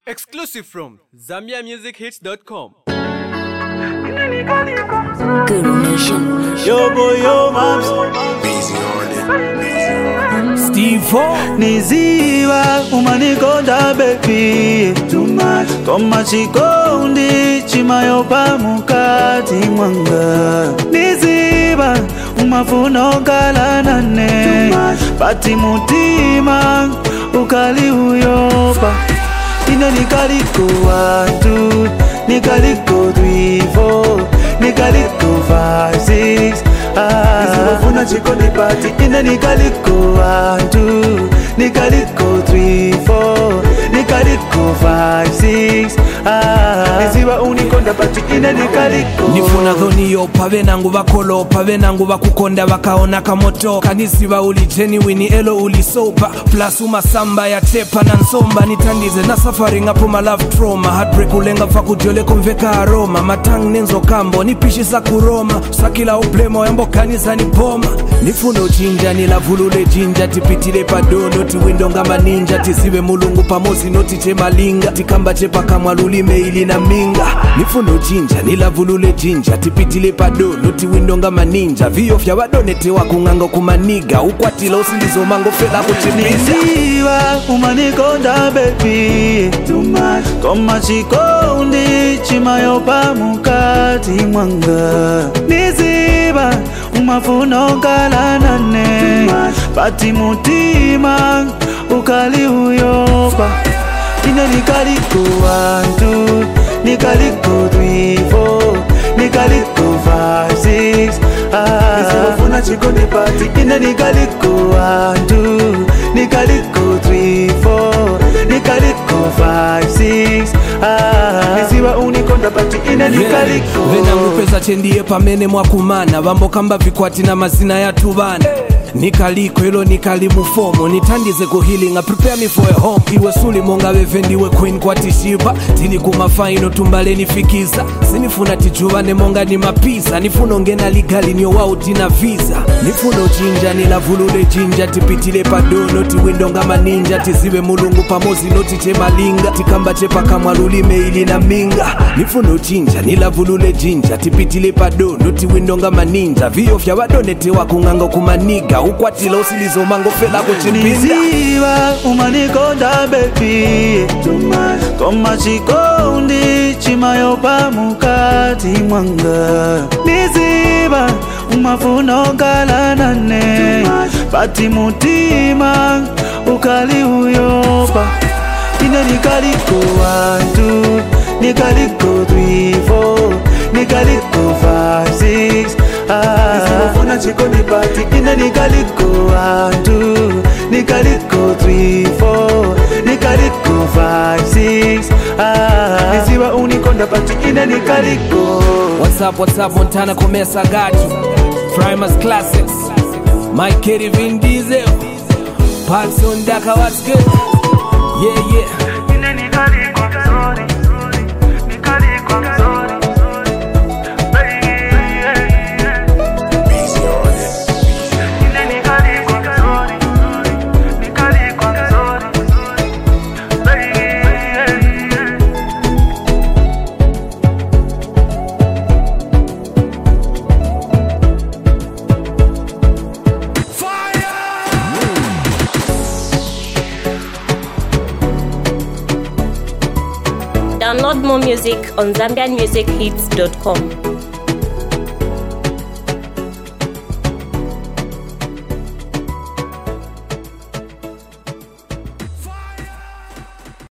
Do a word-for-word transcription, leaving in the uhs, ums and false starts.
Exclusive from Zambia Music Hits dot com. Good Nation. Yo boy, yo maps. Busy on it, busy on it. Steve O Niziwa umanikonda baby too much. Koma chikondi chimayo pamukati mwanga. Niziwa umafuna kala nane pati mutima ukali uyopa. Ine nikaliko one two, nikaliko three four, nikaliko five six. Ah, nisipofuna chikondi pati. Ine nikaliko one two, nikaliko three four, nikaliko five six. Ah, nisiwa unikonda pati. Ine nikaliko nifuna dhoniyo pave nangu bakolo pave nangu bakukonda bakaona kamoto kanisiba uli genuine elo uli sopa plus umasamba ya tepa na nsomba nitandize na safari ngapo ma love trauma heartbreak ulenga fa kujole konveka aroma matang nenzo kambo nipishisa kuroma sakila uplemo yambo kanisa ni poma nifuna uchinja nilavulule jinja tipitile padono tiwindo ngama ninja tisiwe mulungu pamozi noti chemalinga tikamba chepa kamwalulime ili na minga nifuna uchinja nilavulule jinja tipitile padono tiwindo ngama ninja viyo fya wadonete wakunganga kumaniga ukwatila usindizo mango fela kuchipinda Niziwa umanikonda baby too much. Koma chikondi chimayo pamukati mwanga. Niziwa umafuna kala nane pati mutima ukali uyopa. Ine nikaliko one two, nikaliko three four, nikaliko five six. Ah, nisipofuna chikondi pati. Ine nikaliko one two, nikaliko three four, nikaliko five six. Ah, nisiwa unikonda pati. Ine nikaliko vena ngupeza chendiye pamene mwakumana vambo kamba vikwati na mazina ya tubana nikaliko ilo nikali mufomo nitandize ku healing prepare me for a home iwe suli monga bevendiwe queen kwatishipa tili kumafaino tumbale nifikiza sinifuna tijuvane monga ni mapisa nifuna ngena ligali niyo wao tina visa nifuna uchinja nilavulule jinja tipitile padono tiwindo ngama ninja tiziwe mulungu pamozi noti chemalinga tikamba chepa kamwalulime ili na minga nifuna uchinja nilavulule jinja tipitile padono tiwindo ngama ninja viyo fya wadonete wakunganga kumaniga ukwatila usilizo mango fela kuchipinda Niziwa umanikonda baby too much. Koma chikondi chimayo pamukati mwanga. Niziwa umafuna kala nane pati mutima ukali uyopa. Ine nikaliko one two, nikaliko three four, nikaliko five six. Ah, nisipofuna chikondi pati. Ine nikaliko one two, nikaliko three four, nikaliko five six. Ah, nisiwa unikonda pati. Ine nikaliko. What's up, what's up, Montana Comesa got you Primus Classics Mike Kitty Vin Diesel Patson Daka, what's good? Yeah, yeah Download more music on Zambian Music Hits dot com.